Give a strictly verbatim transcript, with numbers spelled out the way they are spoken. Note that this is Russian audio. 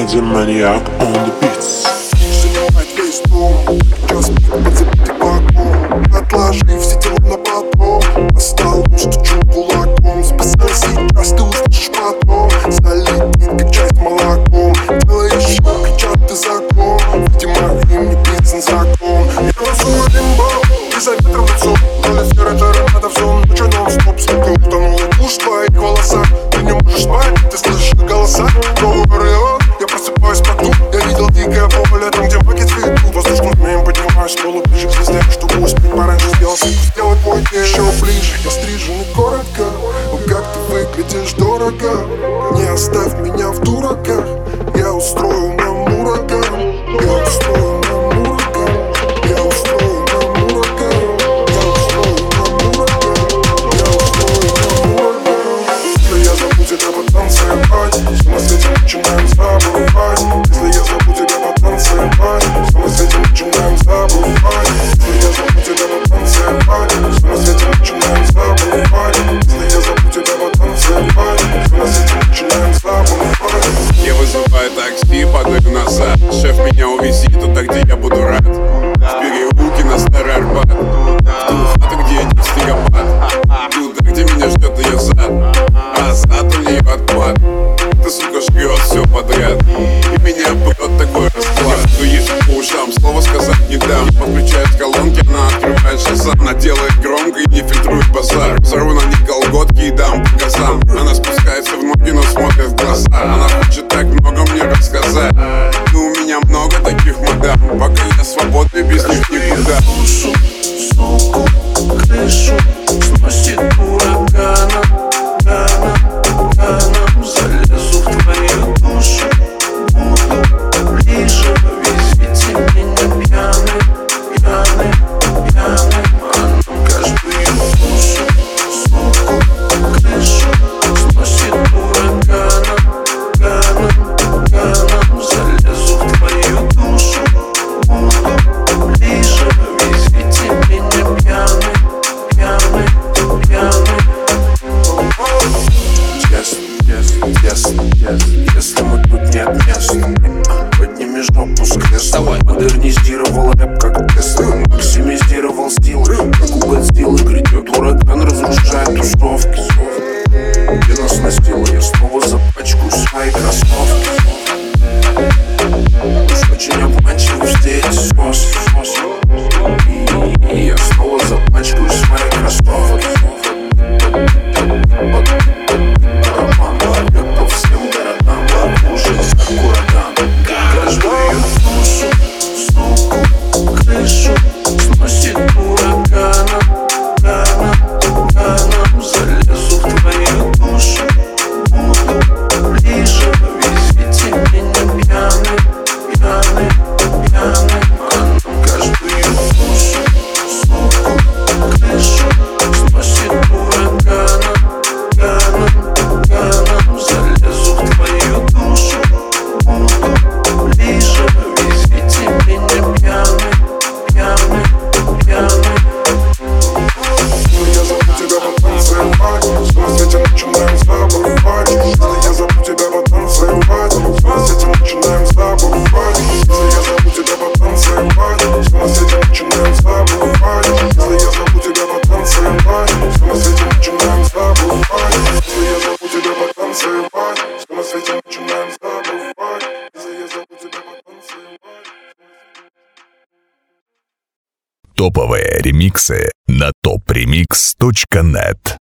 Eddie Maniac on the beats. Занимать весь дом, час пик под забитый балкон. Отложи все дела на потом, по столу стучу кулаком. Спасай сейчас, ты услышишь потом. Залитый, как чай с молоком. Делаешь шаг, кричат ты закон. Видимо, им не писан закон. Я рисую лимбо, и за ветром лицо. Роли серой торнадо в зон, ночью нон-стоп. Сколько утонула душ в твоих волосах. Ты не можешь спать, ты слышишь голоса. Новый Орион, я просыпаюсь по тут. Я видел дикое поле, там где маки цветут. Воздушным змеем поднимаюсь, полуближе к звездям. Чтобы успеть пораньше сделать, сделать мой день еще ближе. Я стрижен и коротко, о, как ты выглядишь дорого. Не оставь меня в дураках. Я устрою нам ураган. Я устрою нам ураган. Я устрою нам ураган. Я устрою нам ураган. Я устрою нам ураган. Если я зову тебя потанцевать, все на свете начинаем забывать. Если я зову тебя потанцевать, все на свете начинаем забывать. Если я зову тебя потанцевать, все на свете начинаем забывать. Если я зову тебя потанцевать, все на свете начинаем забывать. Я вызываю такси, падаю назад. Шеф, меня увези туда, где я буду рад. В переулке на Старый Арбат, в ту хату, где идет снегопад. Туда, где меня ждет ее зад, а зад у нее отклад. Ты, сука, жрет все подряд, и меня прет такой расклад. Я езжу по ушам, слова сказать не дам. Подключает колонки, она открывает шазам. Она делает громко и не фильтрует базар. Взорву на них колготки и дам по газам. Она спускается в ноги, но смотрит в глаза. Она хочет так много мне рассказать. Но у меня много таких мадам. Пока я свободный, без них никуда. Душу, суку, крышу сносит ураганом, ганом, ганом. Залезу в твою душу, буду ближе. Везите меня пьяным, пьяным, пьяным. А нам каждую душу, суку, крышу сносит ураганом, ганом, ганом. Залезу в твою душу, буду ближе. Везите меня пьяным, пьяным, пьяным. Тесно, тесно, тесно. Если мы тут нет места, подними жопу с кресла. Модернизировал рэп как Тесла, максимизировал стил, как у Годзиллы. Грядет ураган, разрушает тусовки. Где нас настило, я снова запачкаю свои кроссовки. Уж очень обманчивы все эти сосы. И, и я снова запачкаю свои кроссовки. Барабан, барабан по всем городам. Ужас, как ураган. Каждую душу, суку, крышу сносит ураганом, ганом, ганом. Залезу в твою душу, буду ближе. Везите меня пьяным, пьяным, пьяным. А нам каждую душу, суку, крышу сносит ураганом, ганом, ганом. Залезу в твою душу, буду ближе. Везите меня пьяным, пьяным, пьяным. Если я зову тебя потанцевать, все на свете начинаем забывать. Если я зову тебя потанцевать, все на свете начинаем забывать. Если я зову тебя потанцевать, все на свете начинаем забывать. Если я зову тебя потанцевать, все на свете начинаем забывать. Если я зову тебя потанцевать, все на свете начинаем забывать. Если я зову тебя потанцевать. Топовые ремиксы на топ ремикс точка нет.